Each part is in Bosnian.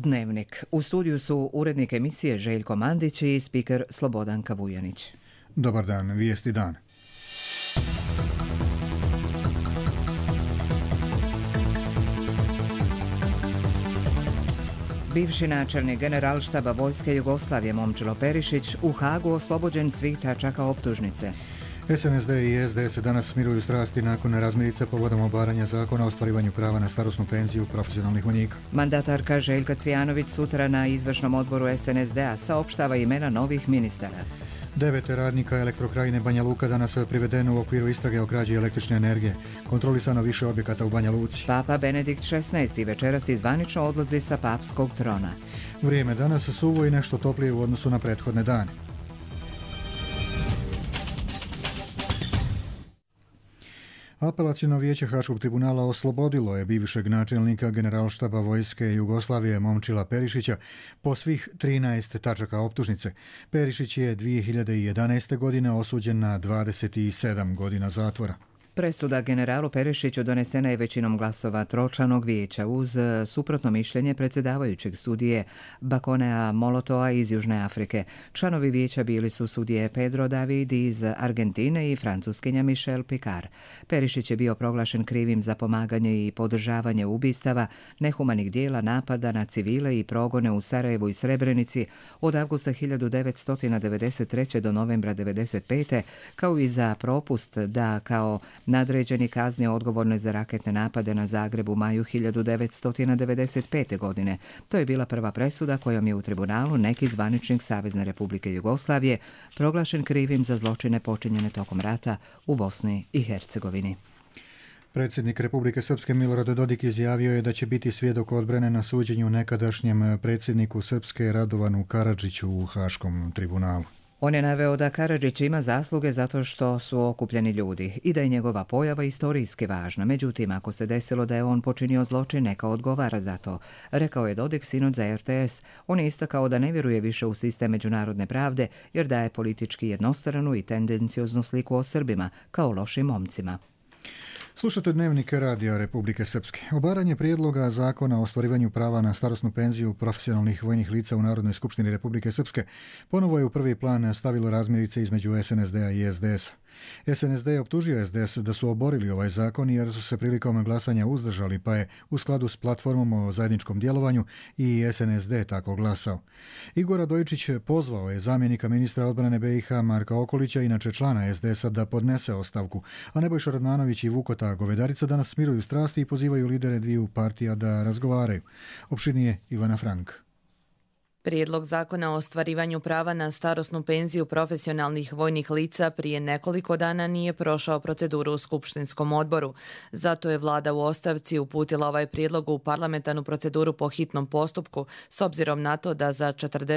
Dnevnik. U studiju su urednik emisije Željko Mandić i spiker Slobodanka Vujanić. Dobar dan, vijesti dan. Bivši načelnik Generalštaba vojske Jugoslavije Momčilo Perišić u Hagu oslobođen svih tačaka optužnice. SNSD i SDS danas smiruju strasti nakon razmirice povodom obaranja zakona o ostvarivanju prava na starosnu penziju profesionalnih vojnika. Mandatarka Željka Cvijanović sutra na izvršnom odboru SNSD-a saopštava imena novih ministara. 9 radnika Elektrokrajine Banja Luka danas privedeno u okviru istrage o krađi električne energije. Kontrolisano više objekata u Banja Luci. Papa Benedikt XVI večeras zvanično odlazi sa papskog trona. Vrijeme danas suvo i nešto toplije u odnosu na prethodne dane. Apelaciono vijeće Haškog tribunala oslobodilo je bivšeg načelnika Generalštaba vojske Jugoslavije Momčila Perišića po svih 13 tačaka optužnice. Perišić je 2011. godine osuđen na 27 godina zatvora. Presuda generalu Perišiću donesena je većinom glasova tročlanog vijeća uz suprotno mišljenje predsjedavajućeg sudije Bakonea Molotoa iz Južne Afrike. Članovi vijeća bili su sudije Pedro David iz Argentine i francuskinja Michelle Picard. Perišić je bio proglašen krivim za pomaganje i podržavanje ubistava, nehumanih dijela, napada na civile i progone u Sarajevu i Srebrenici od avgusta 1993. do novembra 1995. kao i za propust da kao nadređeni kazni odgovorne za raketne napade na Zagreb u maju 1995. godine. To je bila prva presuda kojom je u tribunalu neki zvaničnik Savezne Republike Jugoslavije proglašen krivim za zločine počinjene tokom rata u Bosni i Hercegovini. Predsjednik Republike Srpske Milorad Dodik izjavio je da će biti svjedok odbrane na suđenju nekadašnjem predsjedniku Srpske Radovanu Karadžiću u Haškom tribunalu. On je naveo da Karadžić ima zasluge zato što su okupljeni ljudi i da je njegova pojava istorijski važna. Međutim, ako se desilo da je on počinio zločin, neka odgovara za to, rekao je Dodik sinoć za RTS. On je istakao da ne vjeruje više u sistem međunarodne pravde jer daje politički jednostranu i tendencioznu sliku o Srbima kao lošim momcima. Slušate Dnevnik Radija Republike Srpske. Obaranje prijedloga zakona o ostvarivanju prava na starosnu penziju profesionalnih vojnih lica u Narodnoj skupštini Republike Srpske ponovo je u prvi plan stavilo razmirice između SNSD-a i SDS-a. SNSD je optužio SDS da su oborili ovaj zakon jer su se prilikom glasanja uzdržali, pa je u skladu s platformom o zajedničkom djelovanju i SNSD tako glasao. Igor Radojičić pozvao je zamjenika ministra odbrane BiH Marka Okolića, inače člana SDS-a, da podnese ostavku, a Nebojša Radmanović i Vukota Govedarica danas smiruju strasti i pozivaju lidere dviju partija da razgovaraju. Opširnije Ivana Frank. Prijedlog zakona o ostvarivanju prava na starosnu penziju profesionalnih vojnih lica prije nekoliko dana nije prošao proceduru u skupštinskom odboru. Zato je vlada u ostavci uputila ovaj prijedlog u parlamentarnu proceduru po hitnom postupku, s obzirom na to da za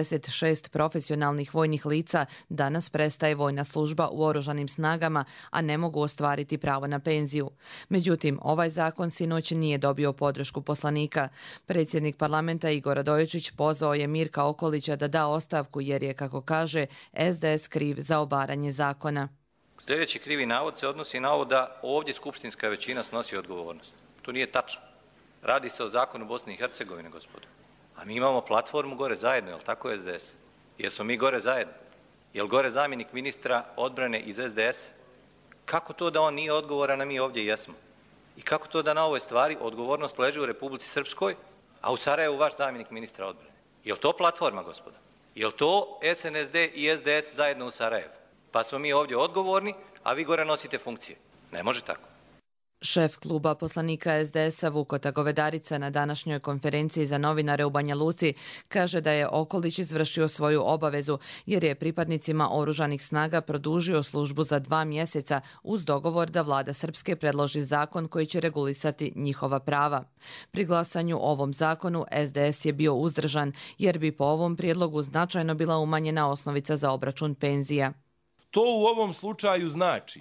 46 profesionalnih vojnih lica danas prestaje vojna služba u oružanim snagama, a ne mogu ostvariti pravo na penziju. Međutim, ovaj zakon sinoć nije dobio podršku poslanika. Predsjednik parlamenta Igor Radojičić pozvao je Mirka Okolića da da ostavku jer je, kako kaže, SDS kriv za obaranje zakona. Sljedeći krivi navod se odnosi na ovo da ovdje skupštinska većina snosi odgovornost. To nije tačno. Radi se o zakonu Bosne i Hercegovine, gospodo. A mi imamo platformu gore zajedno, je li tako SDS? Jesmo mi gore zajedno? Je li gore zamjenik ministra odbrane iz SDS? Kako to da on nije odgovoran, a mi ovdje jesmo? I kako to da na ovoj stvari odgovornost leži u Republici Srpskoj, a u Sarajevu vaš zamjenik ministra odbrane? Je li to platforma, gospoda? Je li to SNSD i SDS zajedno u Sarajevu? Pa smo mi ovdje odgovorni, a vi gore nosite funkcije. Ne može tako. Šef kluba poslanika SDS-a Vukota Govedarica na današnjoj konferenciji za novinare u Banja Luci kaže da je Okolić izvršio svoju obavezu jer je pripadnicima oružanih snaga produžio službu za 2 mjeseca uz dogovor da vlada Srpske predloži zakon koji će regulisati njihova prava. Pri glasanju o ovom zakonu SDS je bio uzdržan jer bi po ovom prijedlogu značajno bila umanjena osnovica za obračun penzija. To u ovom slučaju znači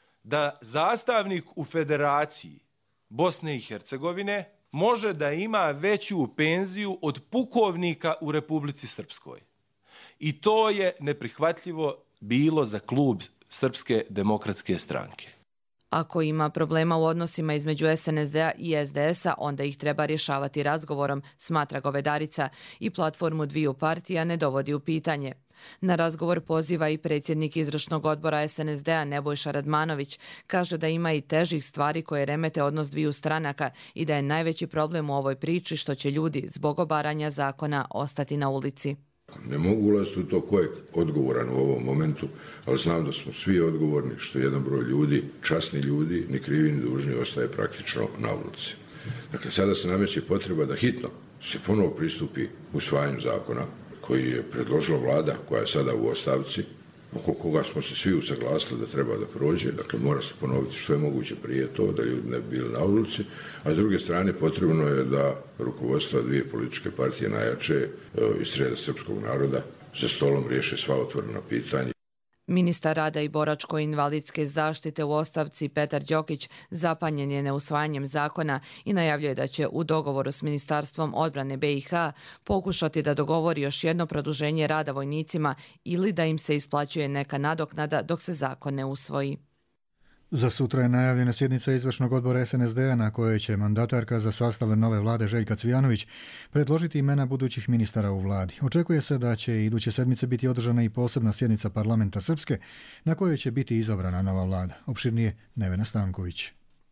da zastavnik u Federaciji Bosne i Hercegovine može da ima veću penziju od pukovnika u Republici Srpskoj. I to je neprihvatljivo bilo za klub Srpske demokratske stranke. Ako ima problema u odnosima između SNSD-a i SDS-a, onda ih treba rješavati razgovorom, smatra Govedarica, i platformu dviju partija ne dovodi u pitanje. Na razgovor poziva i predsjednik izvršnog odbora SNSD-a Nebojša Radmanović. Kaže da ima i težih stvari koje remete odnos dviju stranaka i da je najveći problem u ovoj priči što će ljudi zbog obaranja zakona ostati na ulici. Ne mogu ulaziti u to ko je odgovoran u ovom momentu, ali znam da smo svi odgovorni što jedan broj ljudi, časni ljudi, ni krivi ni dužni, ostaje praktično na ulici. Dakle, sada se nameće potreba da hitno se ponovo pristupi usvajanju zakona koji je predložila vlada, koja je sada u ostavci, oko koga smo se svi usaglasili da treba da prođe. Dakle, mora se ponoviti što je moguće prije to, da ljudi ne bi bili na ulici, a s druge strane potrebno je da rukovodstva dvije političke partije najjače iz reda srpskog naroda za stolom riješe sva otvorena pitanja. Ministar rada i boračko-invalidske zaštite u ostavci Petar Đokić zapanjen je neusvajanjem zakona i najavljuje da će u dogovoru s Ministarstvom odbrane BiH pokušati da dogovori još jedno produženje rada vojnicima ili da im se isplaćuje neka nadoknada dok se zakon ne usvoji. Za sutra je najavljena sjednica izvršnog odbora SNSD-a na kojoj će mandatarka za sastav nove vlade Željka Cvijanović predložiti imena budućih ministara u vladi. Očekuje se da će iduće sedmice biti održana i posebna sjednica parlamenta Srpske na kojoj će biti izabrana nova vlada. Opširnije Nevena Stanković.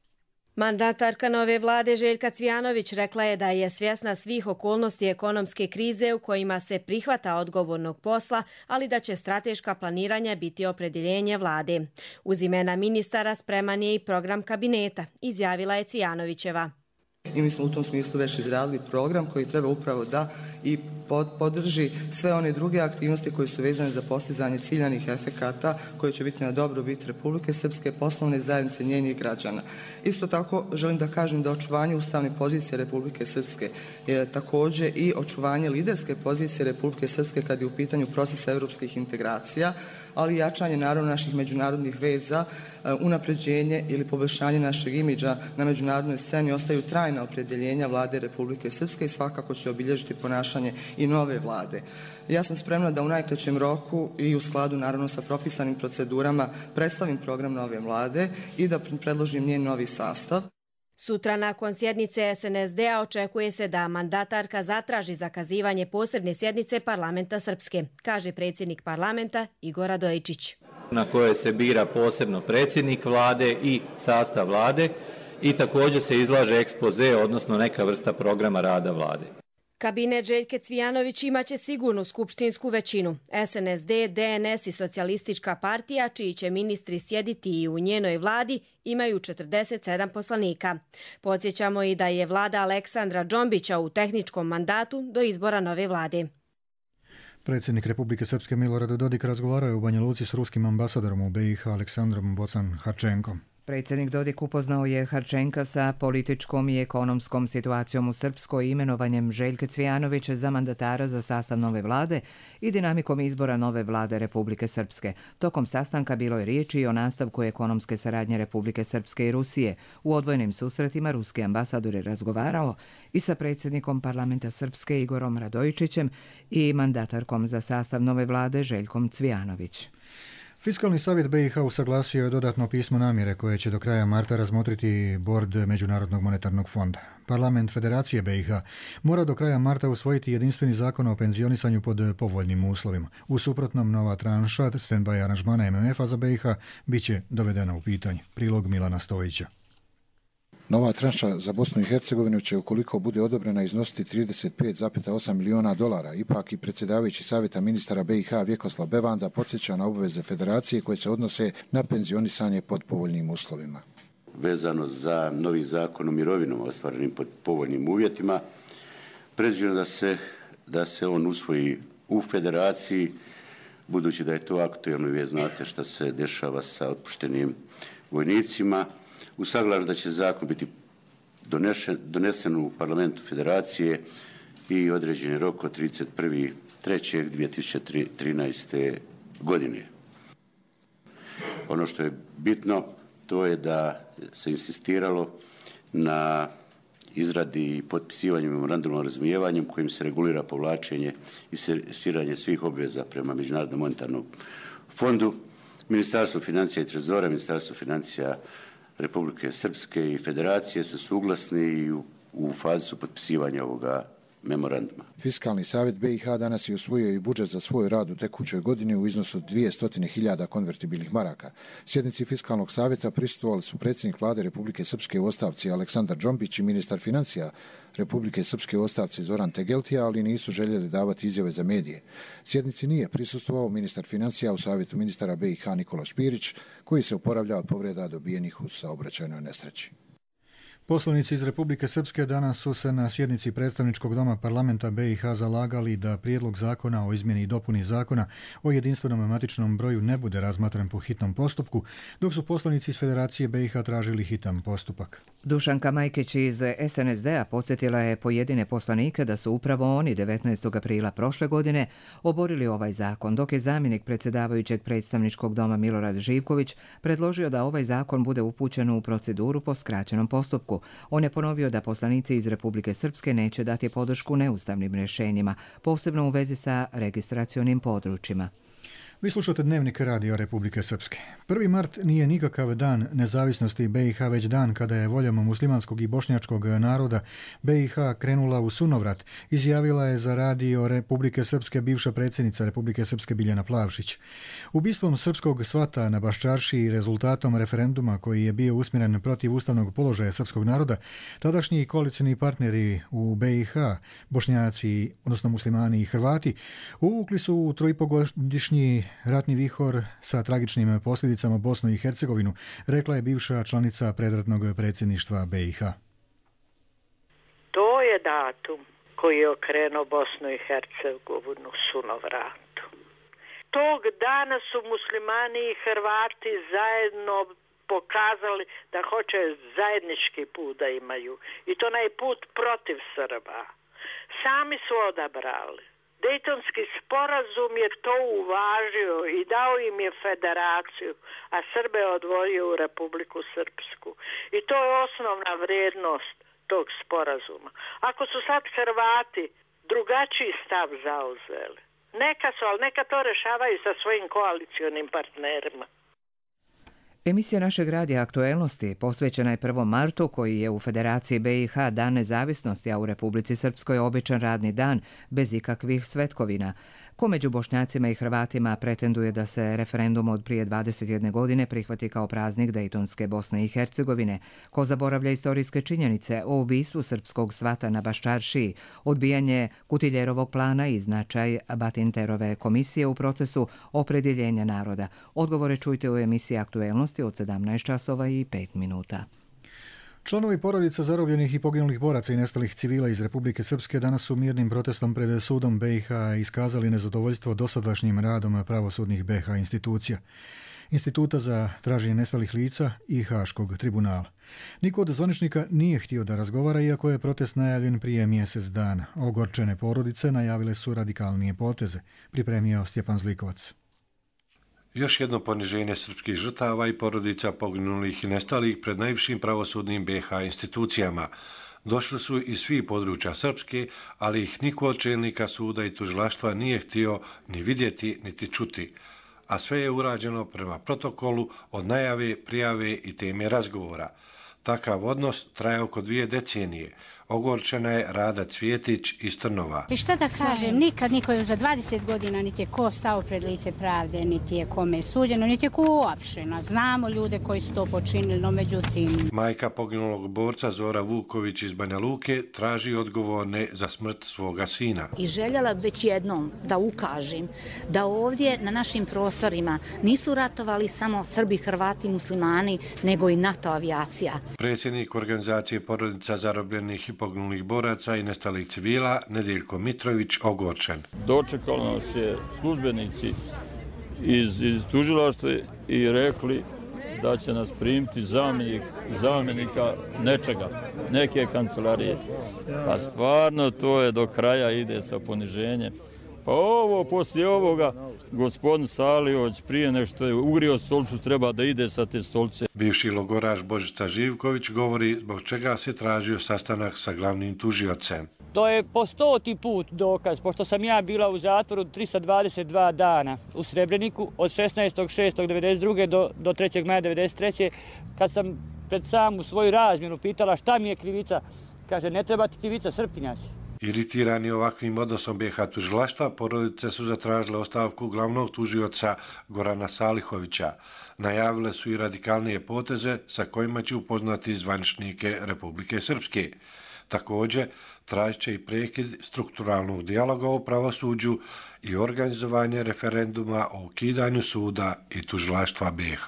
Mandatarka nove vlade Željka Cvijanović rekla je da je svjesna svih okolnosti ekonomske krize u kojima se prihvata odgovornog posla, ali da će strateška planiranja biti opredjeljenje vlade. Uz imena ministara spreman je i program kabineta, izjavila je Cvijanovićeva. I mi smo u tom smislu već izradili program koji treba upravo da i podrži sve one druge aktivnosti koje su vezane za postizanje ciljanih efekata koje će biti na dobrobit Republike Srpske, poslovne zajednice, njenih građana. Isto tako želim da kažem da očuvanje ustavne pozicije Republike Srpske je također i očuvanje liderske pozicije Republike Srpske kad je u pitanju procesa europskih integracija, ali i jačanje naravno naših međunarodnih veza, unapređenje ili poboljšanje našeg imidža na međunarodnoj sceni ostaju trajna opredjeljenja vlade Republike Srpske i svakako će obilježiti ponašanje i nove vlade. Ja sam spremna da u najkraćem roku i u skladu naravno sa propisanim procedurama predstavim program nove vlade i da predložim njen novi sastav. Sutra nakon sjednice SNSD-a očekuje se da mandatarka zatraži zakazivanje posebne sjednice parlamenta Srpske, kaže predsjednik parlamenta Igor Radojičić. Na kojoj se bira posebno predsjednik vlade i sastav vlade i također se izlaže ekspoze, odnosno neka vrsta programa rada vlade. Kabinet Željke Cvijanović imaće sigurnu skupštinsku većinu. SNSD, DNS i Socijalistička partija, čiji će ministri sjediti i u njenoj vladi, imaju 47 poslanika. Podsjećamo i da je vlada Aleksandra Džombića u tehničkom mandatu do izbora nove vlade. Predsjednik Republike Srpske Milorad Dodik razgovarao je u Banja Luci s ruskim ambasadorom u BiH Aleksandrom Bocan-Harčenkom. Predsjednik Dodik upoznao je Harčenka sa političkom i ekonomskom situacijom u Srpskoj i imenovanjem Željke Cvijanovića za mandatara za sastav nove vlade i dinamikom izbora nove vlade Republike Srpske. Tokom sastanka bilo je riječi i o nastavku ekonomske saradnje Republike Srpske i Rusije. U odvojenim susretima ruski ambasador je razgovarao i sa predsjednikom parlamenta Srpske Igorom Radojičićem i mandatarkom za sastav nove vlade Željkom Cvijanović. Fiskalni savjet BiH usaglasio je dodatno pismo namjere koje će do kraja marta razmotriti bord Međunarodnog monetarnog fonda. Parlament Federacije BiH mora do kraja marta usvojiti jedinstveni zakon o penzionisanju pod povoljnim uslovima. U suprotnom, nova tranša stand-by aranžmana MMF-a za BiH bit će dovedena u pitanje. Prilog Milana Stojića. Nova tranša za Bosnu i Hercegovinu će, ukoliko bude odobrena, iznositi $35,8 miliona. Ipak i predsjedavajući savjeta ministara BiH Vjekoslav Bevanda podsjeća na obveze federacije koje se odnose na penzionisanje pod povoljnim uslovima. Vezano za novi zakon o mirovinom ostvarenim pod povoljnim uvjetima, predviđeno da se on usvoji u federaciji, budući da je to aktuelno i vi znate šta se dešava sa otpuštenim vojnicima. Usaglašeno da će zakon biti donesen u parlamentu federacije i određen rok od 31.3.2013. godine. Ono što je bitno, to je da se insistiralo na izradi i potpisivanju memoranduma o razumijevanju kojim se regulira povlačenje i servisiranje svih obveza prema Međunarodnom monetarnom fondu. Ministarstvo financija i trezora, Ministarstvo financija Republike Srpske i Federacije su suglasni i u fazi su potpisivanja ovoga memoranduma. Fiskalni savjet BiH danas je usvojio i budžet za svoj rad u tekućoj godini u iznosu od 200.000 konvertibilnih maraka. Sjednici Fiskalnog savjeta prisustvovali su predsjednik vlade Republike Srpske u ostavci Aleksandar Džombić i ministar financija Republike Srpske u ostavci Zoran Tegeltija, ali nisu željeli davati izjave za medije. Sjednici nije prisustvovao ministar financija u savjetu ministara BiH Nikola Špirić, koji se oporavlja od povreda dobijenih u saobraćajnoj nesreći. Poslanici iz Republike Srpske danas su se na sjednici predstavničkog doma parlamenta BiH zalagali da prijedlog zakona o izmjeni i dopuni zakona o jedinstvenom matičnom broju ne bude razmatran po hitnom postupku, dok su poslanici iz Federacije BiH tražili hitan postupak. Dušanka Majkić iz SNSD-a podsjetila je pojedine poslanike da su upravo oni 19. aprila prošle godine oborili ovaj zakon, dok je zamjenik predsjedavajućeg predstavničkog doma Milorad Živković predložio da ovaj zakon bude upućen u proceduru po skraćenom postupku. On je ponovio da poslanici iz Republike Srpske neće dati podršku neustavnim rješenjima, posebno u vezi sa registracionim područjima. Vi slušate Dnevnik radija Republike Srpske. 1. mart nije nikakav dan nezavisnosti BiH, već dan kada je voljom muslimanskog i bošnjačkog naroda BiH krenula u sunovrat, izjavila je za radio Republike Srpske bivša predsjednica Republike Srpske Biljana Plavšić. Ubistvom srpskog svata na Baščarši i rezultatom referenduma koji je bio usmjeren protiv ustavnog položaja srpskog naroda, tadašnji koalicijni partneri u BiH, Bošnjaci, odnosno muslimani i Hrvati, uvukli su u 3,5-godišnji ratni vihor sa tragičnim posljedicama Bosnu i Hercegovinu, rekla je bivša članica predratnog predsjedništva BiH. To je datum koji je okrenuo Bosnu i Hercegovinu sunovratu. Tog dana su muslimani i Hrvati zajedno pokazali da hoće zajednički put da imaju. I to onaj put protiv Srba. Sami su odabrali. Dejtonski sporazum je to uvažio i dao im je federaciju, a Srbe odvojio u Republiku Srpsku. I to je osnovna vrijednost tog sporazuma. Ako su sad Hrvati drugačiji stav zauzeli, neka su, ali neka to rešavaju sa svojim koalicionim partnerima. Emisija našeg radija Aktuelnosti posvećena je 1. martu, koji je u Federaciji BiH Dan nezavisnosti, a u Republici Srpskoj običan radni dan bez ikakvih svetkovina. Ko među Bošnjacima i Hrvatima pretenduje da se referendum od prije 21 godine prihvati kao praznik Dejtonske Bosne i Hercegovine, ko zaboravlja istorijske činjenice o ubistvu srpskog svata na Baščaršiji, odbijanje Kutiljerovog plana i značaj Batinterove komisije u procesu opredjeljenja naroda. Odgovore čujte u emisiji Aktuelnosti od 17 časova i 5 minuta. Članovi porodica zarobljenih i poginulih boraca i nestalih civila iz Republike Srpske danas su mirnim protestom pred sudom BiH iskazali nezadovoljstvo dosadašnjim radom pravosudnih BiH institucija, Instituta za traženje nestalih lica i Haškog tribunala. Niko od zvaničnika nije htio da razgovara, iako je protest najavljen prije mjesec dana. Ogorčene porodice najavile su radikalnije poteze, pripremio Stjepan Zlikovac. Još jedno poniženje srpskih žrtava i porodica poginulih i nestalih pred najvišim pravosudnim BiH institucijama. Došli su iz svih područja Srpske, ali ih niko od čelnika suda i tužilaštva nije htio ni vidjeti niti čuti. A sve je urađeno prema protokolu od najave, prijave i teme razgovora. Takav odnos traje oko 2 decenije. Ogorčena je Rada Cvjetić iz Trnova. I šta da kažem, nikad niko za 20 godina niti je ko stao pred lice pravde, niti je kome suđeno, niti je ko uopšteno. Znamo ljude koji su to počinili, no međutim... Majka poginulog borca Zora Vuković iz Banja Luke traži odgovorne za smrt svoga sina. I željela već jednom da ukažem da ovdje na našim prostorima nisu ratovali samo Srbi, Hrvati, muslimani, nego i NATO avijacija. Predsjednik organizacije porodica zarobljenih i poginulih boraca i nestalih civila Nedeljko Mitrović ogorčen. Dočekali nas je službenici iz tužilaštva i rekli da će nas primiti zamjenika nečega, neke kancelarije. Pa stvarno to je do kraja ide sa poniženjem. Pa poslije ovoga, gospodin Saliović prije nešto je ugrio stolicu, treba da ide sa te stolice. Bivši logoraš Božica Živković govori zbog čega se tražio sastanak sa glavnim tužiocem. To je po 100. put dokaz, pošto sam ja bila u zatvoru 322 dana u Srebreniku od 16.6.1992. do 3. maja 1993. kad sam pred samu svoju razmjenu pitala šta mi je krivica. Kaže, ne treba ti krivica, Srpkinja si. Iritirani ovakvim odnosom BiH tužilaštva, porodice su zatražile ostavku glavnog tužioca Gorana Salihovića. Najavile su i radikalnije poteze sa kojima će upoznati zvaničnike Republike Srpske. Također, tražit će i prekid strukturalnog dijaloga o pravosuđu i organizovanje referenduma o ukidanju suda i tužilaštva BiH.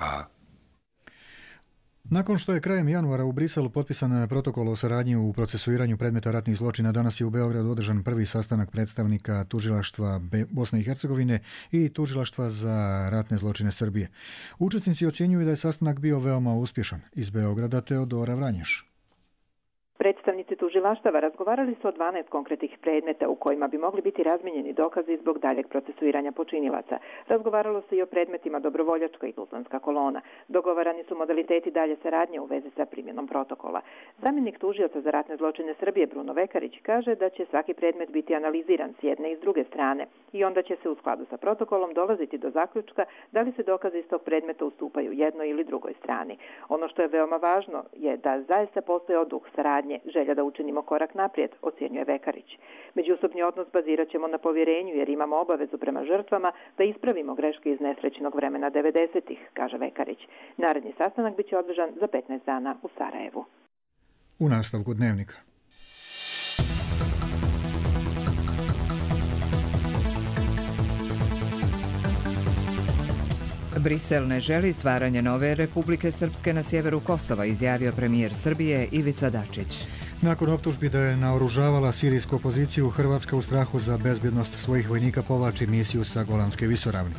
Nakon što je krajem januara u Briselu potpisan protokol o saradnji u procesuiranju predmeta ratnih zločina, danas je u Beogradu održan prvi sastanak predstavnika tužilaštva Bosne i Hercegovine i tužilaštva za ratne zločine Srbije. Učesnici ocjenjuju da je sastanak bio veoma uspješan. Iz Beograda Teodora Vranješ. Predstavnici tužilaštava razgovarali su o 12 konkretnih predmeta u kojima bi mogli biti razmijenjeni dokazi zbog daljeg procesuiranja počinilaca. Razgovaralo se i o predmetima Dobrovoljačka i Tuzlanska kolona. Dogovarani su modaliteti dalje saradnje u vezi sa primjenom protokola. Zamjenik tužioca za ratne zločine Srbije Bruno Vekarić kaže da će svaki predmet biti analiziran s jedne i s druge strane i onda će se u skladu sa protokolom dolaziti do zaključka da li se dokazi iz tog predmeta ustupaju jednoj ili drugoj strani. Ono što je veoma važno je da zaista postoji duh saradnje, želja da učinimo korak naprijed, ocjenjuje Vekarić. Međusobni odnos bazirat ćemo na povjerenju jer imamo obavezu prema žrtvama da ispravimo greške iz nesrećnog vremena 90-ih, kaže Vekarić. Naredni sastanak biće održan za 15 dana u Sarajevu. U nastavku Dnevnika. Brisel ne želi stvaranje nove Republike Srpske na sjeveru Kosova, izjavio premijer Srbije Ivica Dačić. Nakon optužbi da je naoružavala sirijsku opoziciju, Hrvatska u strahu za bezbjednost svojih vojnika povlači misiju sa Golanske visoravni.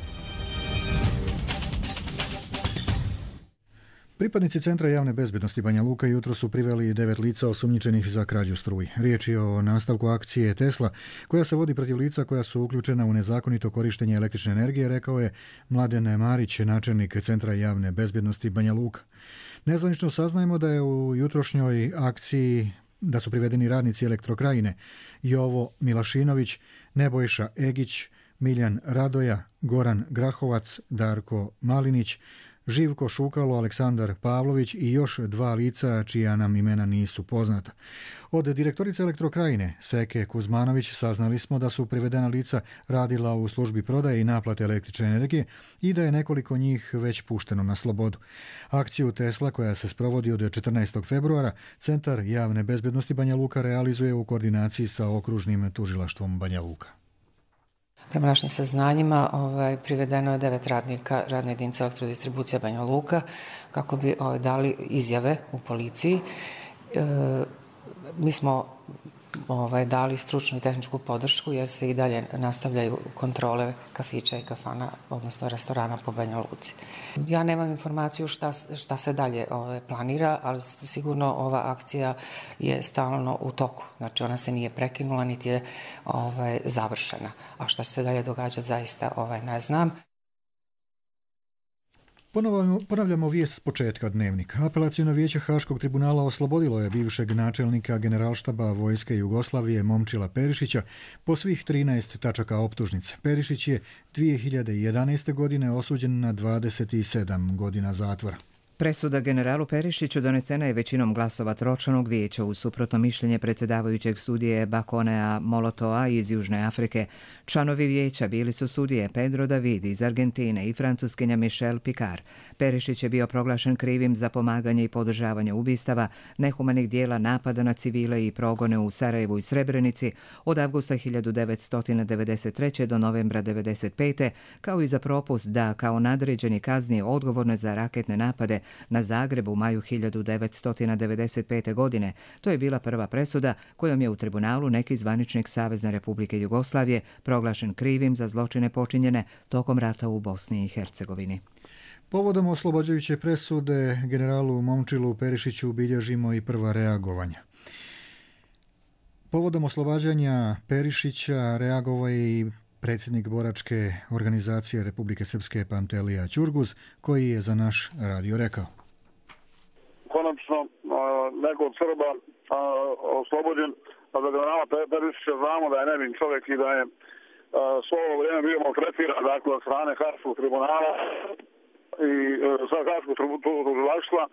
Pripadnici Centra javne bezbjednosti Banja Luka jutro su priveli 9 lica osumnjičenih za krađu struji. Riječ je o nastavku akcije Tesla, koja se vodi protiv lica koja su uključena u nezakonito korištenje električne energije, rekao je Mladen Marić, načelnik Centra javne bezbjednosti Banja Luka. Nezvanično saznajemo da je u jutrošnjoj akciji da su privedeni radnici Elektrokrajine Jovo Milašinović, Nebojša Egić, Miljan Radoja, Goran Grahovac, Darko Malinić, Živko Šukalo, Aleksandar Pavlović i još 2 lica čija nam imena nisu poznata. Od direktorice Elektrokrajine Seke Kuzmanović saznali smo da su privedena lica radila u službi prodaje i naplate električne energije i da je nekoliko njih već pušteno na slobodu. Akciju Tesla, koja se sprovodi od 14. februara, Centar javne bezbjednosti Banja Luka realizuje u koordinaciji sa okružnim tužilaštvom Banja Luka. Prema našim saznanjima privedeno je 9 radnika radne jedinice Elektrodistribucija Banja Luka kako bi dali izjave u policiji. Mi smo dali stručnu i tehničku podršku jer se i dalje nastavljaju kontrole kafića i kafana, odnosno restorana po Banja Luci. Ja nemam informaciju šta se dalje planira, ali sigurno ova akcija je stalno u toku. Znači ona se nije prekinula niti je završena. A šta će se dalje događati zaista ne znam. Ponavljamo vijest s početka Dnevnika. Apelacijno vijeće Haškog tribunala oslobodilo je bivšeg načelnika Generalštaba Vojske Jugoslavije Momčila Perišića po svih 13 tačaka optužnice. Perišić je 2011. godine osuđen na 27 godina zatvora. Presuda generalu Perišiću donesena je većinom glasova Tročanog vijeća uz suprotno mišljenje predsjedavajućeg sudije Bakonea Molotoa iz Južne Afrike. Članovi vijeća bili su sudije Pedro David iz Argentine i Francuskinja Michelle Picard. Perišić je bio proglašen krivim za pomaganje i podržavanje ubistava, nehumanih dijela napada na civile i progone u Sarajevu i Srebrenici od avgusta 1993. do novembra 1995. kao i za propust da kao nadređeni kazni odgovorne za raketne napade na Zagreb u maju 1995. godine. To je bila prva presuda kojom je u tribunalu neki zvaničnik Savezne Republike Jugoslavije proglašen krivim za zločine počinjene tokom rata u Bosni i Hercegovini. Povodom oslobađajuće presude generalu Momčilu Perišiću bilježimo i prva reagovanja. Povodom oslobađanja Perišića reagovao je i predsjednik boračke organizacije Republike Srpske Pantelija Ćurguz, koji je za naš radio rekao. Konačno neko od Srba oslobođen, a za generala Perišića znamo da je nevin čovjek i da je svo ovo vrijeme bio maltretiran, dakle, od strane Haškog tribunala i sa Haškog tužilaštva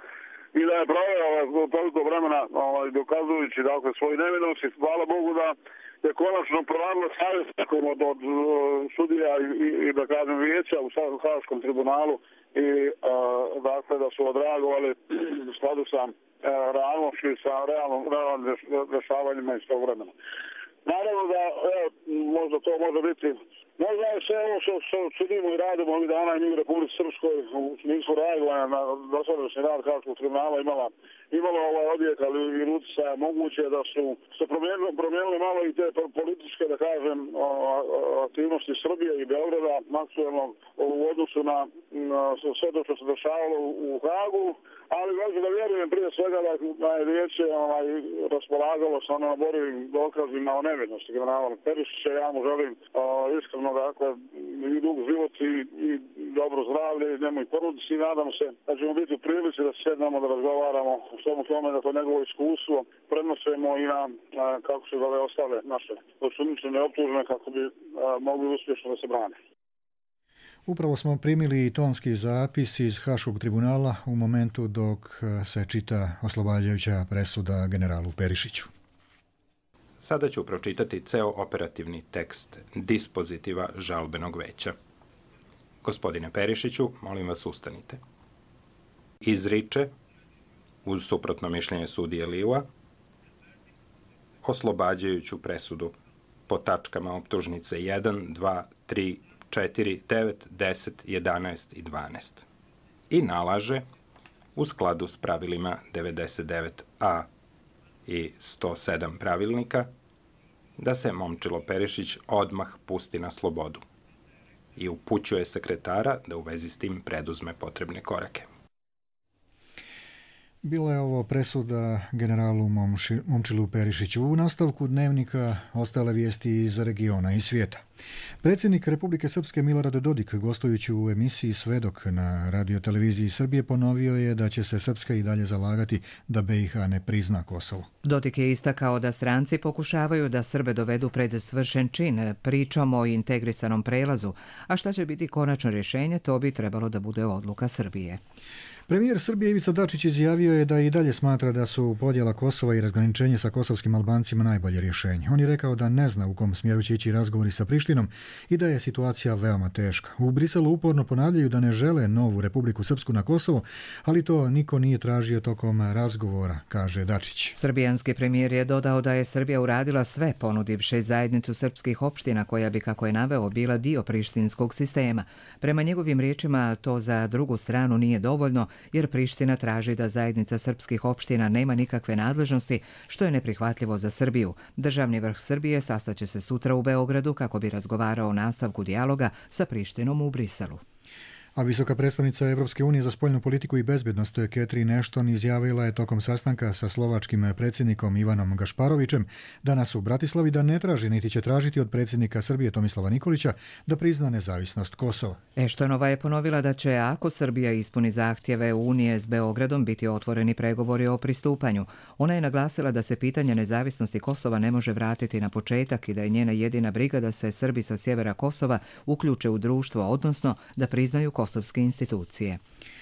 i da je proveo toliko vremena dokazujući dakle svoju nevinost i hvala Bogu da je konačno proradila savjest nekom od sudija i da kažem vijeća u Haškom tribunalu i dakle da su odreagovali u skladu sa realnošću i sa realnim dešavanjima iz tog vremena. Naravno da možda to može biti, možda je sve ovo što činimo i radimo ovih dana i mi u Republici Srpskoj u smislu reagovanja na dosadašnji rad Haškog tribunala imalo ovaj odjek, ali i utjecaja moguće da su se promijenili malo i te političke, da kažem, aktivnosti Srbije i Beograda aktuelno u odnosu na sve to što se dešavalo u Hagu, ali možda da vjerujem prije svega da je vijeće raspolagalo sa naborivim dokazima o nevinosti generala Perišića. Ja mu želim iskreno dakle i dug život i dobro zdravlje i njemu i porodici i nadam se da ćemo biti u prilici da sjednemo da razgovaramo o svemu tome, da to njegovo iskustvo prenosimo i na kako se zove ostale naše osumnjičene optužene kako bi mogli uspješno da se brane. Upravo smo primili tonski zapis iz Haškog tribunala u momentu dok se čita oslobađajuća presuda generalu Perišiću. Sada ću pročitati ceo operativni tekst dispozitiva žalbenog veća. Gospodine Perišiću, molim vas ustanite. Izriče, uz suprotno mišljenje sudije Liua, oslobađajuću presudu po tačkama optužnice 1, 2, 3, 4, 9, 10, 11 i 12 i nalaže, u skladu s pravilima 99a i 107 pravilnika, da se Momčilo Perišić odmah pusti na slobodu i upućuje sekretara da u vezi s tim preduzme potrebne korake. Bila je ovo presuda generalu Momčilu Perišiću. U nastavku dnevnika ostale vijesti iz regiona i svijeta. Predsjednik Republike Srpske Milorad Dodik, gostujući u emisiji Svedok na radioteleviziji Srbije, ponovio je da će se Srpska i dalje zalagati da BiH ne prizna Kosovo. Dodik je istakao da stranci pokušavaju da Srbe dovedu pred svršen čin pričom o integrisanom prelazu, a šta će biti konačno rješenje, to bi trebalo da bude odluka Srbije. Premijer Srbije Ivica Dačić izjavio je da i dalje smatra da su podjela Kosova i razgraničenje sa kosovskim Albancima najbolje rješenje. On je rekao da ne zna u kom smjeru će ići razgovori sa Prištinom i da je situacija veoma teška. U Briselu uporno ponavljaju da ne žele novu Republiku Srpsku na Kosovo, ali to niko nije tražio tokom razgovora, kaže Dačić. Srbijanski premijer je dodao da je Srbija uradila sve ponudivši zajednicu srpskih opština koja bi, kako je naveo, bila dio prištinskog sistema. Prema njegovim riječima to za drugu stranu nije dovoljno, jer Priština traži da zajednica srpskih opština nema nikakve nadležnosti, što je neprihvatljivo za Srbiju. Državni vrh Srbije sastaće se sutra u Beogradu kako bi razgovarao o nastavku dijaloga sa Prištinom u Briselu. A visoka predstavnica Evropske unije za spoljnu politiku i bezbjednost Catherine Ashton izjavila je tokom sastanka sa slovačkim predsjednikom Ivanom Gašparovićem danas u Bratislavi da ne traži niti će tražiti od predsjednika Srbije Tomislava Nikolića da prizna nezavisnost Kosova. Ashtonova je ponovila da će, ako Srbija ispuni zahtjeve Unije s Beogradom, biti otvoreni pregovori o pristupanju. Ona je naglasila da se pitanje nezavisnosti Kosova ne može vratiti na početak i da je njena jedina briga da se Srbi sa sjevera Kosova uključe u društvo, odnosno da priznaju kosovske institucije.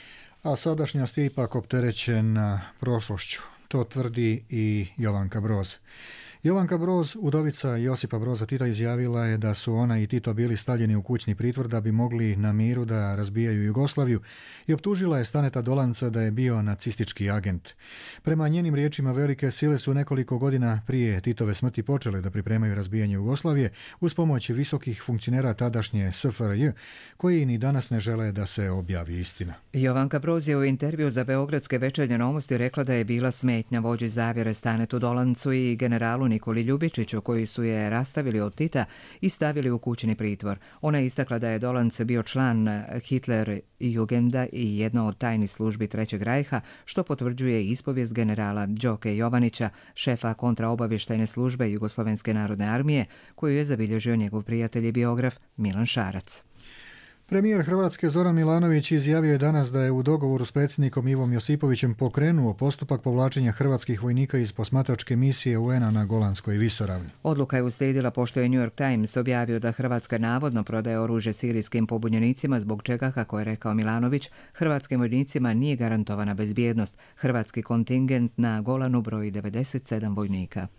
A sadašnjost je ipak opterećena prošlošću. To tvrdi i Jovanka Broz. Jovanka Broz, udovica Josipa Broza Tita, izjavila je da su ona i Tito bili stavljeni u kućni pritvor da bi mogli na miru da razbijaju Jugoslaviju i optužila je Staneta Dolanca da je bio nacistički agent. Prema njenim riječima, velike sile su nekoliko godina prije Titove smrti počele da pripremaju razbijanje Jugoslavije uz pomoć visokih funkcionera tadašnje SFRJ, koji ni danas ne žele da se objavi istina. Jovanka Broz je u intervju za Beogradske večernje novosti rekla da je bila smetnja vođi zavjere Stanetu Dolancu i generalu Nikoli Ljubičiću, koji su je rastavili od Tita i stavili u kućni pritvor. Ona je istakla da je Dolanc bio član Hitler Jugenda i jedno od tajnih službi Trećeg rajha, što potvrđuje ispovijest generala Đoke Jovanića, šefa kontraobavještajne službe Jugoslovenske narodne armije, koju je zabilježio njegov prijatelj i biograf Milan Šarac. Premijer Hrvatske Zoran Milanović izjavio je danas da je u dogovoru s predsjednikom Ivom Josipovićem pokrenuo postupak povlačenja hrvatskih vojnika iz posmatračke misije UN-a na Golanskoj visoravni. Odluka je uslijedila pošto je New York Times objavio da Hrvatska navodno prodaje oružje sirijskim pobunjenicima, zbog čega, kako je rekao Milanović, hrvatskim vojnicima nije garantovana bezbjednost. Hrvatski kontingent na Golanu broji 97 vojnika.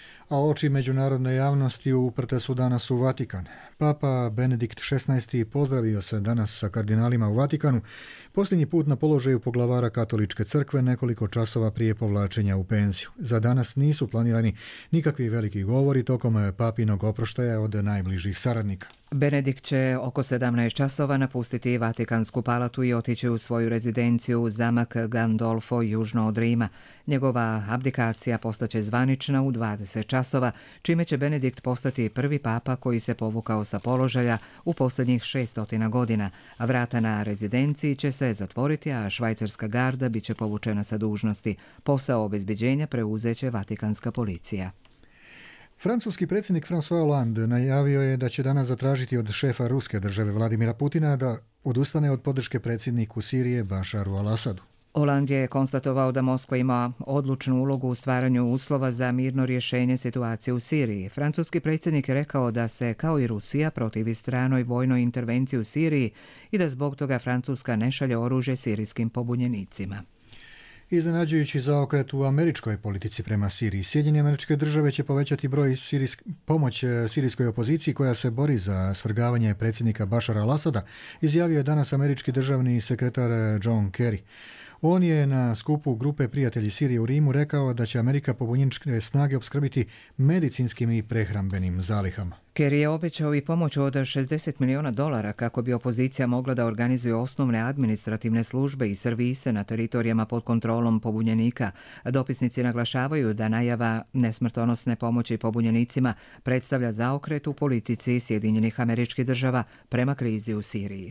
A oči međunarodne javnosti uprte su danas u Vatikan. Papa Benedikt XVI pozdravio se danas sa kardinalima u Vatikanu, posljednji put na položaju poglavara Katoličke crkve nekoliko časova prije povlačenja u penziju. Za danas nisu planirani nikakvi veliki govori tokom papinog oproštaja od najbližih saradnika. Benedikt će oko 17 časova napustiti Vatikansku palatu i otići u svoju rezidenciju u zamak Gandolfo južno od Rima. Njegova abdikacija postaće zvanična u 20 časova, čime će Benedikt postati prvi papa koji se povukao sa položaja u posljednjih 600 godina, a vrata na rezidenciji će se zatvoriti, a švajcarska garda bit će povučena sa dužnosti. Posao obezbeđenja preuzeće Vatikanska policija. Francuski predsjednik François Hollande najavio je da će danas zatražiti od šefa ruske države Vladimira Putina da odustane od podrške predsjedniku Sirije Bašaru al-Asadu. Hollande je konstatovao da Moskva ima odlučnu ulogu u stvaranju uslova za mirno rješenje situacije u Siriji. Francuski predsjednik je rekao da se, kao i Rusija, protivi stranoj vojnoj intervenciji u Siriji i da zbog toga Francuska ne šalje oružje sirijskim pobunjenicima. Iznenađujući zaokret u američkoj politici prema Siriji, Sjedinjene Američke Države će povećati pomoć sirijskoj opoziciji koja se bori za svrgavanje predsjednika Bašara al-Asada, izjavio je danas američki državni sekretar John Kerry. On je na skupu grupe Prijatelji Sirije u Rimu rekao da će Amerika pobunjeničke snage opskrbiti medicinskim i prehrambenim zalihama. Kerry je obećao i pomoć od $60 milijuna kako bi opozicija mogla da organizuje osnovne administrativne službe i servise na teritorijama pod kontrolom pobunjenika. Dopisnici naglašavaju da najava nesmrtonosne pomoći pobunjenicima predstavlja zaokret u politici Sjedinjenih Američkih Država prema krizi u Siriji.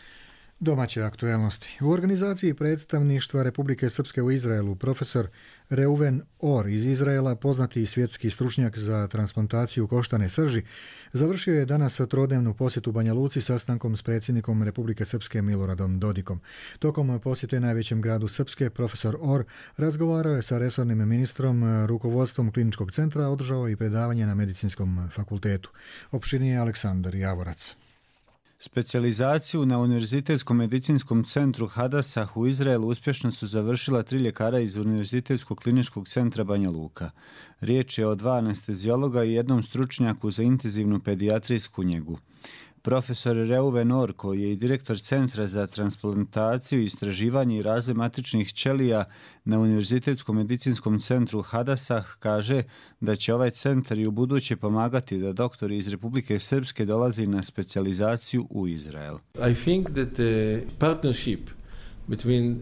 Domaće aktuelnosti. U organizaciji predstavništva Republike Srpske u Izraelu profesor Reuven Or iz Izraela, poznati svjetski stručnjak za transplantaciju koštane srži, završio je danas trodnevnu posjetu Banja Luci sastankom s predsjednikom Republike Srpske Miloradom Dodikom. Tokom posjete najvećem gradu Srpske, profesor Or razgovarao je sa resornim ministrom, rukovodstvom kliničkog centra, održao i predavanje na medicinskom fakultetu. Opširnije Aleksandar Javorac. Specijalizaciju na Univerzitetskom medicinskom centru Hadasah u Izraelu uspješno su završila 3 ljekara iz Univerzitetskog kliničkog centra Banja Luka. Riječ je o 2 anesteziologa i jednom stručnjaku za intenzivnu pedijatrijsku njegu. Profesor Reuven Or, koji je i direktor Centra za transplantaciju, istraživanje i razvoj matičnih ćelija na Univerzitetskom medicinskom centru Hadasah, kaže da će ovaj centar i u buduće pomagati da doktori iz Republike Srpske dolazi na specijalizaciju u Izrael. I think that the partnership between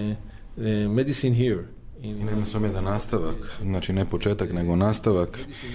medicine here Nema sam jedan nastavak, znači ne početak, nego nastavak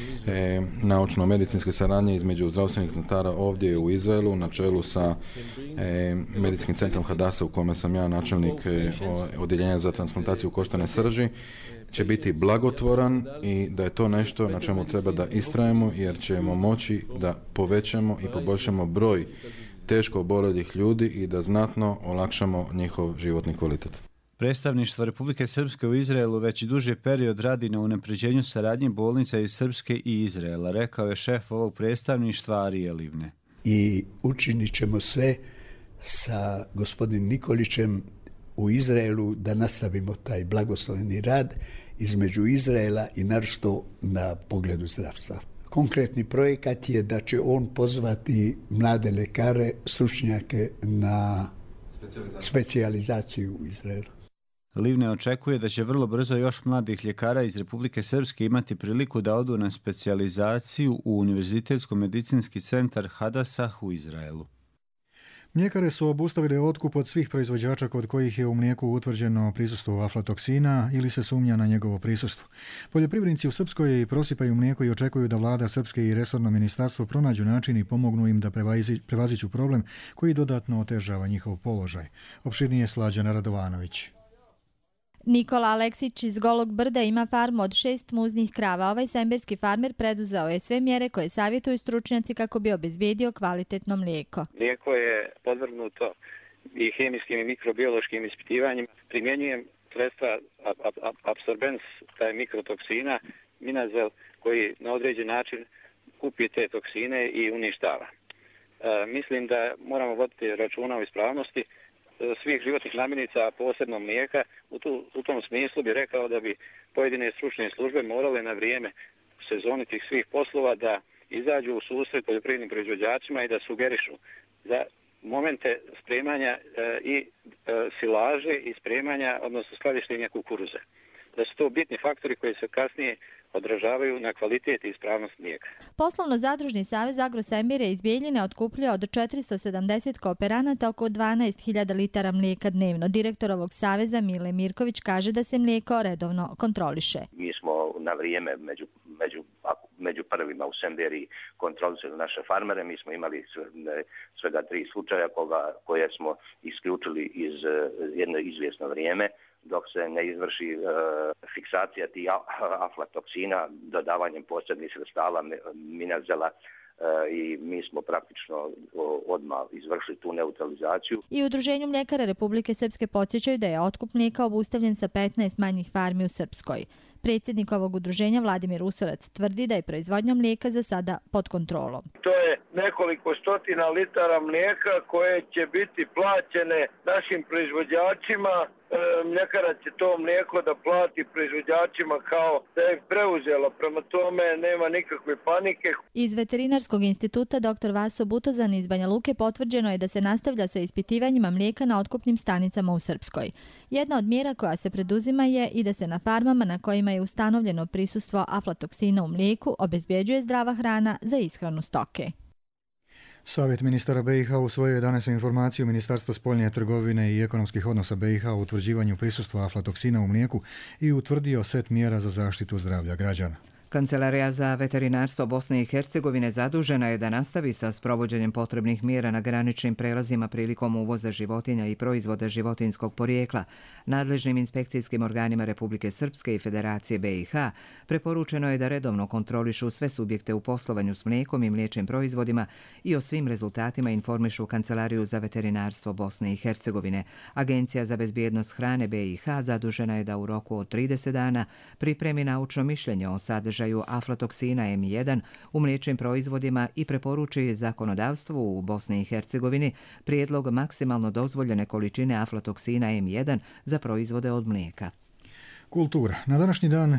naučno-medicinske saradnje između zdravstvenih centara ovdje u Izraelu na čelu sa medicinskim centrom Hadasa, u kome sam ja načelnik odjeljenja za transplantaciju koštane srži, će biti blagotvoran i da je to nešto na čemu treba da istrajemo, jer ćemo moći da povećamo i poboljšamo broj teško oboljelih ljudi i da znatno olakšamo njihov životni kvalitet. Predstavništvo Republike Srpske u Izraelu već duži period radi na unapređenju saradnje bolnica iz Srpske i Izraela, rekao je šef ovog predstavništva Arije Livne. I učinit ćemo sve sa gospodinom Nikolićem u Izraelu da nastavimo taj blagosloveni rad između Izraela i naročito na pogledu zdravstva. Konkretni projekat je da će on pozvati mlade lekare, stručnjake na specijalizaciju u Izraelu. Livne očekuje da će vrlo brzo još mladih ljekara iz Republike Srpske imati priliku da odu na specijalizaciju u Univerzitetsko medicinski centar Hadasah u Izraelu. Mljekare su obustavile otkup od svih proizvođača kod kojih je u mlijeku utvrđeno prisustvo aflatoksina ili se sumnja na njegovo prisustvo. Poljoprivrednici u Srpskoj prosipaju mlijeko i očekuju da vlada Srpske i resorno ministarstvo pronađu način i pomognu im da prevaziću problem koji dodatno otežava njihov položaj. Opširnije Slađana Radovanović. Nikola Aleksić iz Golog Brda ima farmu od 6 muznih krava. Ovaj semberski farmer preduzeo je sve mjere koje savjetuju stručnjaci kako bi obezbedio kvalitetno mlijeko. Mlijeko je podvrgnuto i hemijskim i mikrobiološkim ispitivanjima. Primjenjujem sredstva absorbens, taj mikrotoksina, minazel, koji na određen način kupi te toksine i uništava. Mislim da moramo voditi računa o ispravnosti svih životnih namirnica, a posebno mlijeka. U tom smislu bih rekao da bi pojedine stručne službe morale na vrijeme u sezoni tih svih poslova da izađu u susret poljoprivrednim proizvođačima i da sugerišu za momente spremanja i silaže i spremanja, odnosno skladištenja kukuruza. Da su to bitni faktori koji se kasnije odražavaju na kvalitet i ispravnost mlijeka. Poslovno-zadružni savez Agrosembire iz Bijeljine otkupljuje od 470 kooperanata oko 12.000 litara mlijeka dnevno. Direktor ovog saveza Mile Mirković kaže da se mlijeko redovno kontroliše. Mi smo na vrijeme među prvima u Semberi kontrolisali naše farmere. Mi smo imali svega 3 slučaja koje smo isključili iz jedno izvjesno vrijeme, dok se ne izvrši fiksacija tih aflatoksina dodavanjem posebnih sredstava minazela i mi smo praktično odmah izvršili tu neutralizaciju. I u Udruženju mljekara Republike Srpske podsjećaju da je otkup mlijeka obustavljen sa 15 manjih farmi u Srpskoj. Predsjednik ovog udruženja Vladimir Usorac tvrdi da je proizvodnja mlijeka za sada pod kontrolom. To je nekoliko stotina litara mlijeka koje će biti plaćene našim proizvođačima. Mljekara će to mlijeko da plati proizvođačima kao da je preuzela. Prema tome nema nikakve panike. Iz Veterinarskog instituta dr. Vaso Butozan iz Banja Luke potvrđeno je da se nastavlja sa ispitivanjima mlijeka na otkupnim stanicama u Srpskoj. Jedna od mjera koja se preduzima je i da se na farmama na kojima je ustanovljeno prisustvo aflatoksina u mlijeku obezbjeđuje zdrava hrana za ishranu stoke. Savjet ministara BiH usvojio je danas informaciju Ministarstva spoljne trgovine i ekonomskih odnosa BiH o utvrđivanju prisustva aflatoksina u mlijeku i utvrdio set mjera za zaštitu zdravlja građana. Kancelarija za veterinarstvo Bosne i Hercegovine zadužena je da nastavi sa sprovođenjem potrebnih mjera na graničnim prelazima prilikom uvoza životinja i proizvoda životinjskog porijekla. Nadležnim inspekcijskim organima Republike Srpske i Federacije BiH preporučeno je da redovno kontrolišu sve subjekte u poslovanju s mlijekom i mliječnim proizvodima i o svim rezultatima informišu Kancelariju za veterinarstvo Bosne i Hercegovine. Agencija za bezbjednost hrane BiH zadužena je da u roku od 30 dana pripremi naučno mišljenje o sadržaju aflatoksina M1 u mliječnim proizvodima i preporuči zakonodavstvu u Bosni i Hercegovini prijedlog maksimalno dozvoljene količine aflatoksina M1 za proizvode od mlijeka. Kultura. Na današnji dan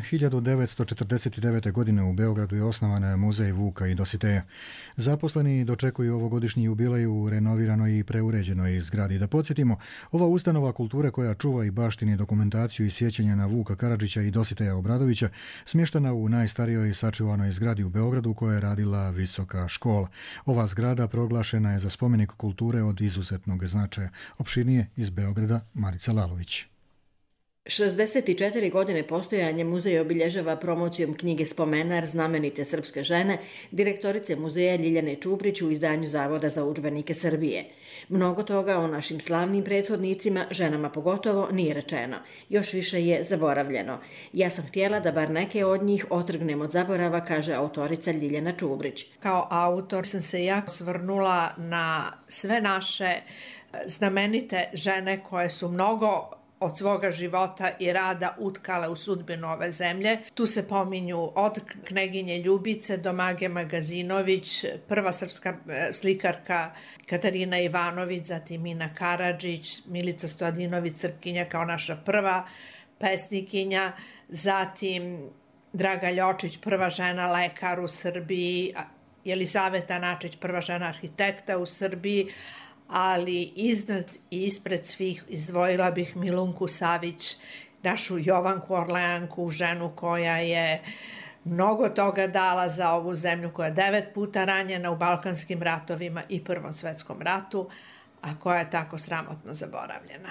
1949. godine u Beogradu je osnovan muzej Vuka i Dositeja. Zaposleni dočekuju ovogodišnji jubilej u renoviranoj i preuređenoj zgradi. Da podsjetimo, ova ustanova kulture koja čuva i baštini dokumentaciju i sjećanja na Vuka Karadžića i Dositeja Obradovića smještena u najstarijoj sačuvanoj zgradi u Beogradu koja je radila visoka škola. Ova zgrada proglašena je za spomenik kulture od izuzetnog značaja. Opširnije iz Beograda Marica Lalović. 64 godine postojanja muzej obilježava promocijom knjige Spomenar znamenite srpske žene, direktorice muzeja Ljiljane Čubrić u izdanju Zavoda za udžbenike Srbije. Mnogo toga o našim slavnim prethodnicima, ženama pogotovo, nije rečeno. Još više je zaboravljeno. Ja sam htjela da bar neke od njih otrgnem od zaborava, kaže autorica Ljiljana Čubrić. Kao autor sam se jako svrnula na sve naše znamenite žene koje su mnogo od svoga života i rada utkale u sudbinu ove zemlje. Tu se pominju od kneginje Ljubice do Mage Magazinović, prva srpska slikarka Katarina Ivanović, zatim Mina Karadžić, Milica Stojadinović Srpkinja kao naša prva pesnikinja, zatim Draga Ljočić, prva žena lekar u Srbiji, Jelisaveta Načić, prva žena arhitekta u Srbiji, ali iznad i ispred svih izdvojila bih Milunku Savić, našu Jovanku Orleanku, ženu koja je mnogo toga dala za ovu zemlju, koja je 9 puta ranjena u Balkanskim ratovima i Prvom svjetskom ratu, a koja je tako sramotno zaboravljena.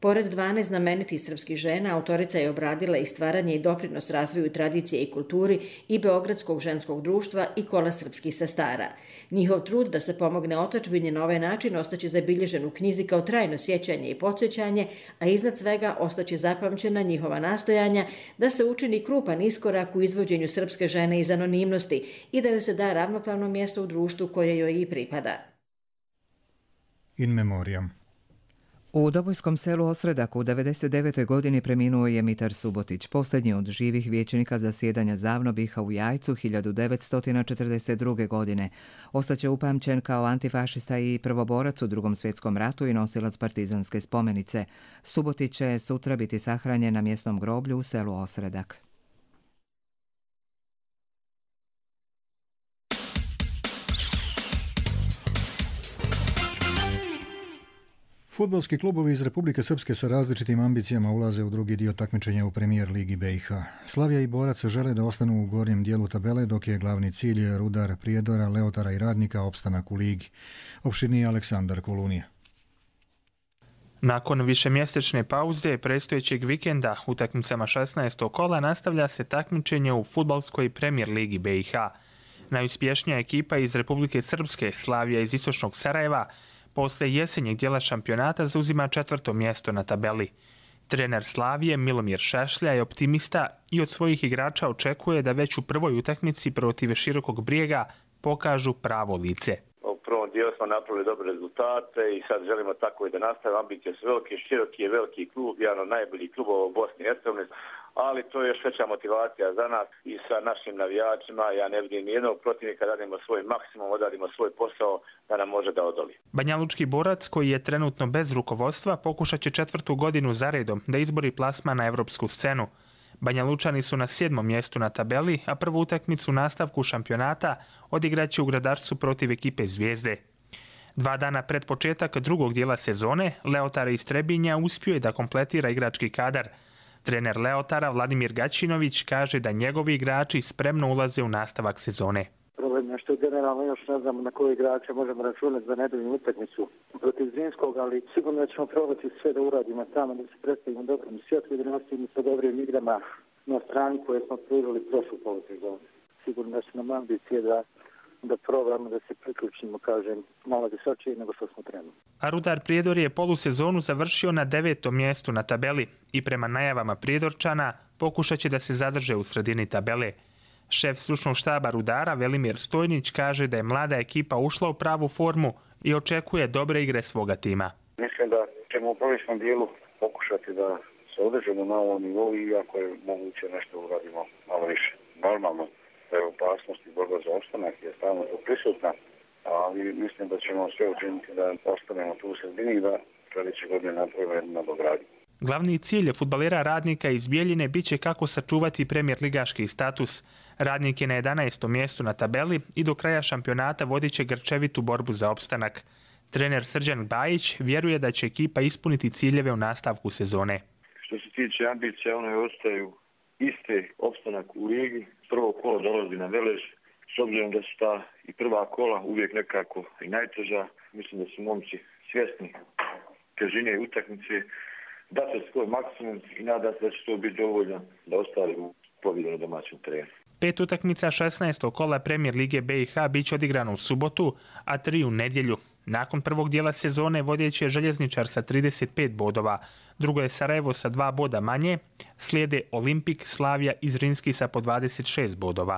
Pored 12 znamenitih srpskih žena, autorica je obradila i stvaranje i doprinos razvoju tradicije i kulturi i Beogradskog ženskog društva i Kola srpskih sestara. Njihov trud da se pomogne otadžbini na ovaj način ostaće zabilježen u knjizi kao trajno sjećanje i podsjećanje, a iznad svega ostaće zapamćena njihova nastojanja da se učini krupan iskorak u izvođenju srpske žene iz anonimnosti i da joj se da ravnopravno mjesto u društvu koje joj i pripada. In memoriam. U Dobojskom selu Osredak u 99. godini preminuo je Mitar Subotić, posljednji od živih vijećnika zasjedanja Zavnobiha u Jajcu 1942. godine. Ostaće upamćen kao antifašista i prvoborac u Drugom svjetskom ratu i nosilac partizanske spomenice. Subotić će sutra biti sahranjen na mjesnom groblju u selu Osredak. Fudbalski klubovi iz Republike Srpske sa različitim ambicijama ulaze u drugi dio takmičenja u Premijer Ligi BiH. Slavija i Borac žele da ostanu u gornjem dijelu tabele, dok je glavni cilj Rudar, Prijedora, Leotara i Radnika opstanak u ligi. Opširniji Aleksandar Kolunija. Nakon višemjesečne pauze predstojećeg vikenda utakmicama 16. kola nastavlja se takmičenje u fudbalskoj Premijer Ligi BiH. Najuspješnija ekipa iz Republike Srpske, Slavija iz istočnog Sarajeva, posle jesenjeg dijela šampionata zauzima 4. mjesto na tabeli. Trener Slavije Milomir Šešlja je optimista i od svojih igrača očekuje da već u prvoj utakmici protiv Širokog Brijega pokažu pravo lice. U prvom dijelu smo napravili dobre rezultate i sad želimo tako i da nastavimo. Ambicije su velike, Široki je veliki klub, jedan od najboljih klubova u Bosni i Hercegovini, ali to je još veća motivacija za nas i sa našim navijačima. Ja ne vidim nijednog protivnika, radimo svoj maksimum, odradimo svoj posao da nam može da odoli. Banjalučki Borac, koji je trenutno bez rukovodstva, pokušat će 4. godinu zaredom da izbori plasman na evropsku scenu. Banjalučani su na 7. mjestu na tabeli, a prvu utakmicu u nastavku šampionata odigraće u Gradarcu protiv ekipe Zvijezde. 2 dana pred početak drugog dijela sezone, Leotar iz Trebinja uspio je da kompletira igrački kadar. Trener Leotara Vladimir Gaćinović kaže da njegovi igrači spremno ulaze u nastavak sezone. Problem je što generalno još ne znamo na koje igrače možemo računati za nedeljnu utakmicu protiv Zrinskog, ali sigurno da ćemo probati sve da uradimo tamo, da se predstavimo dobrom svjetlu i da nastavimo sa dobrim igrama na strani koje smo pružili prošlu polusezonu. Sigurno da su nam ambicije da probamo da se priključimo, kažem, malo visočije nego što smo trenutno. A Rudar Prijedor je polusezonu završio na 9. mjestu na tabeli i prema najavama Prijedorčana pokušat će da se zadrže u sredini tabele. Šef stručnog štaba Rudara Velimir Stojnić kaže da je mlada ekipa ušla u pravu formu i očekuje dobre igre svoga tima. Mislim da ćemo u prvičnom dijelu pokušati da se održimo na ovom nivou i ako je moguće nešto uradimo malo više. Normalno da je opasnost i borba za ostanak je stalno to prisutna, ali mislim da ćemo sve učiniti da ostanemo tu u sredini i da sljedeće godine napravimo jednu nadogradnju. Glavni cilj fudbalera Radnika iz Bijeljine biće kako sačuvati premijer ligaški status. Radnik je na 11. mjestu na tabeli i do kraja šampionata vodit će grčevitu borbu za opstanak. Trener Srđan Bajić vjeruje da će ekipa ispuniti ciljeve u nastavku sezone. Što se tiče ambicija, one ostaju iste, opstanak u ligi. Prvo kolo dolazi na Veleš, s obzirom da su ta i prva kola uvijek nekako i najteža. Mislim da su momci svjesni težine utakmice, da se svoj maksimum i nada se da će to biti dovoljno da ostali u pobjedu na domaćem terenu. 5 utakmica 16. kola Premijer Lige BiH bit će odigrano u subotu, a 3 u nedjelju. Nakon prvog dijela sezone vodjeći je Željezničar sa 35 bodova, drugo je Sarajevo sa 2 boda manje, slijede Olimpik, Slavija i Zrinski sa po 26 bodova.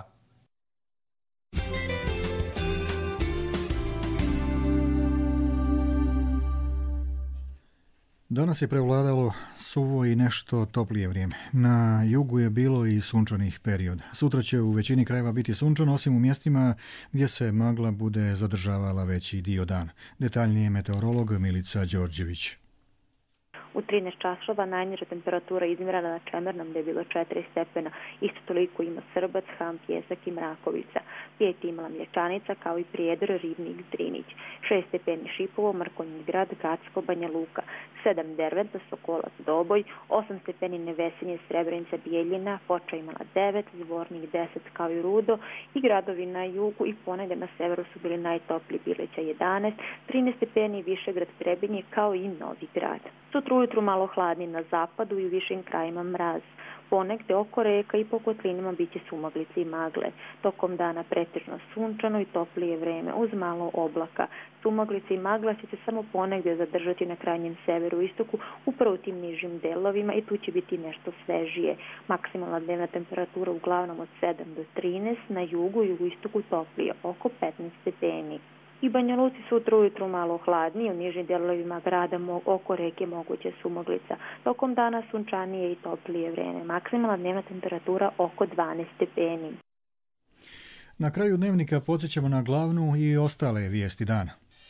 Danas je prevladalo suvo i nešto toplije vrijeme. Na jugu je bilo i sunčanih perioda. Sutra će u većini krajeva biti sunčano, osim u mjestima gdje se magla bude zadržavala veći dio dana. Detaljnije meteorolog Milica Đorđević. U 13 časova najniža temperatura izmjerena na Čemernom gdje je bilo 4 stepena. Isto toliko ima Srbac, Han, Pjesak i Mrakovica. 5 imala Mlječanica kao i Prijedor, Ribnik, Drinić. 6 stepeni Šipovo, Mrkonjić Grad, Gacko, Banja Luka. 7 Derventa, Sokolac, Doboj, 8 stepeni Nevesinje, Srebrenica, Bijeljina, Foča imala 9, Zvornik 10 kao i Rudo i gradovi na jugu i ponegde na severu su bili najtopliji, Bilića 11, 13 stepeni Višegrad, Trebinje kao i Novi Grad. Sutra ujutru malo hladnije na zapadu i u višim krajima mraz. Ponegde oko reka i po kotlinima biće sumaglice i magle. Tokom dana pretežno sunčano i toplije vreme uz malo oblaka. Sumaglice i magla će se samo ponegde zadržati na krajnjem severu i istoku, upravo u tim nižim delovima i tu će biti nešto svežije. Maksimalna dnevna temperatura uglavnom od 7 do 13, na jugu i jugoistoku toplije, oko 15 stepeni. I Banja Luci sutra ujutru malo hladnije, u nižim delovima grada oko reke moguće sumaglica. Tokom dana sunčanije i toplije vreme. Maksimalna dnevna temperatura oko 12 stepeni. Na kraju dnevnika podsjećamo na glavnu i ostale vijesti dana.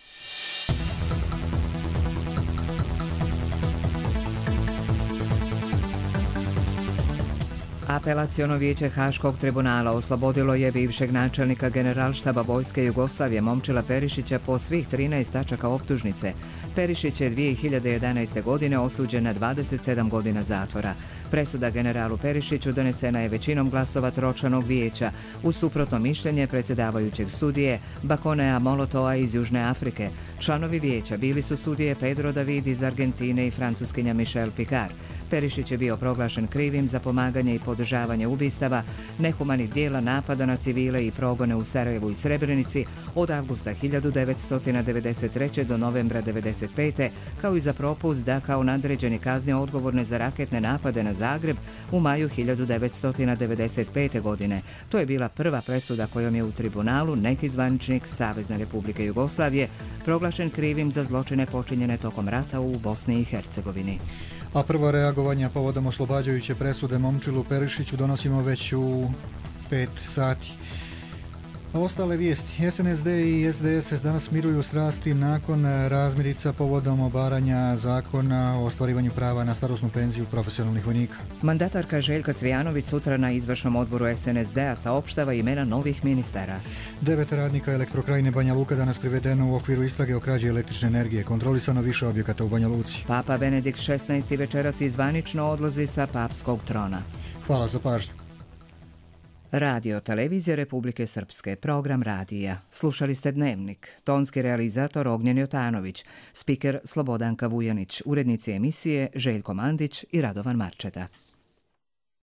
Apelaciono vijeće Haškog tribunala oslobodilo je bivšeg načelnika Generalštaba Vojske Jugoslavije Momčila Perišića po svih 13 tačaka optužnice. Perišić je 2011. godine osuđen na 27 godina zatvora. Presuda generalu Perišiću donesena je većinom glasova Tročanog vijeća uz suprotno mišljenje predsjedavajućeg sudije Bakonea Molotoa iz Južne Afrike. Članovi vijeća bili su sudije Pedro David iz Argentine i francuskinja Michelle Picard. Perišić je bio proglašen krivim za pomaganje i podržavanje ubistava, nehumanih dijela, napada na civile i progone u Sarajevu i Srebrenici od avgusta 1993. do novembra 1995. kao i za propust da kao nadređeni kaznio odgovorne za raketne napade na Zagreb u maju 1995. godine. To je bila prva presuda kojom je u tribunalu neki zvaničnik Savezne Republike Jugoslavije proglašen krivim za zločine počinjene tokom rata u Bosni i Hercegovini. A prva reagovanja povodom oslobađajuće presude Momčilu Perišiću donosimo već u 5 sati. A ostale vijesti. SNSD i SDSS danas miruju strasti nakon razmirica povodom obaranja zakona o ostvarivanju prava na starosnu penziju profesionalnih vojnika. Mandatarka Željka Cvijanović sutra na izvršnom odboru SNSD-a saopštava imena novih ministara. 9 radnika Elektrokrajine Banja Luka danas privedeno u okviru istrage o krađi električne energije. Kontrolisano više objekata u Banja Luci. Papa Benedikt XVI večeras zvanično odlazi sa papskog trona. Hvala za pažnju. Radio Televizija Republike Srpske, program radija. Slušali ste Dnevnik. Tonski realizator Ognjen Jotanović, spiker Slobodanka Vujanić, urednici emisije Željko Mandić i Radovan Marčeta.